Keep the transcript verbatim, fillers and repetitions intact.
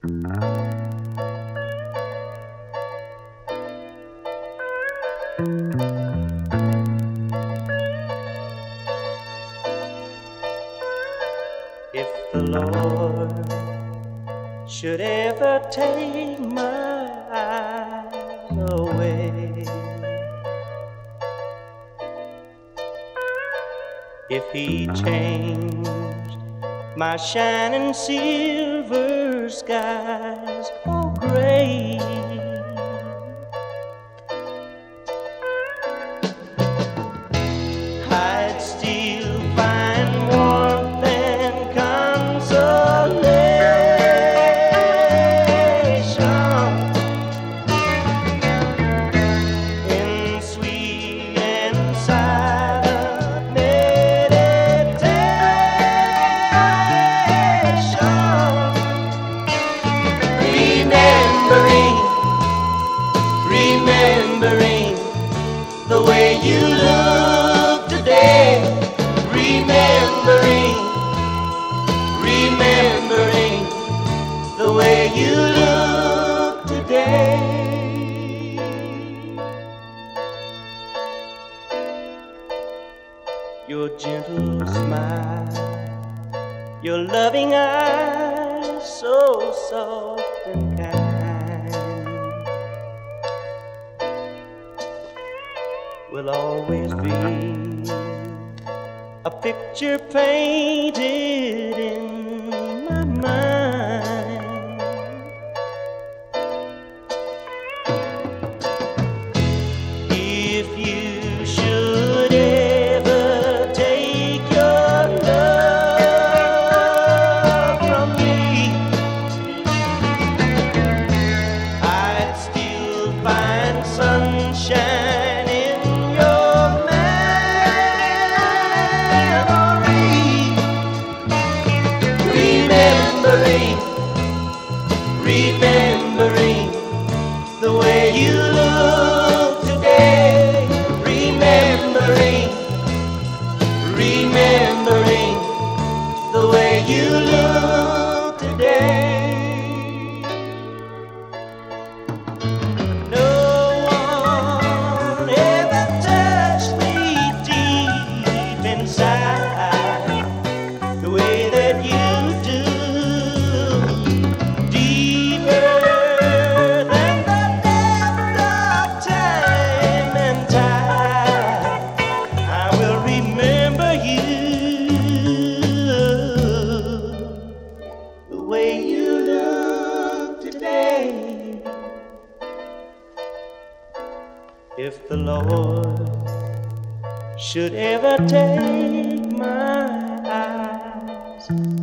If the Lord should ever take my eyes away, if He changed my shining silver skies for gray, I'd still find warmth and consolation in sweet and silent meditation, remembering, remembering the way you look today, remembering, remembering the way you look today. Your gentle smile, your loving eyes, so soft and kind, will always be a picture painted in my mind. If you should ever take your love from me, I'd still find sunshine in your memory, remembering, remembering the way you look today, remembering, remembering the way you look today. No one ever touched me deep inside the way that you do, deeper than the depth of time and tide. I will remember you the way you look today. If the Lord should ever take my eyes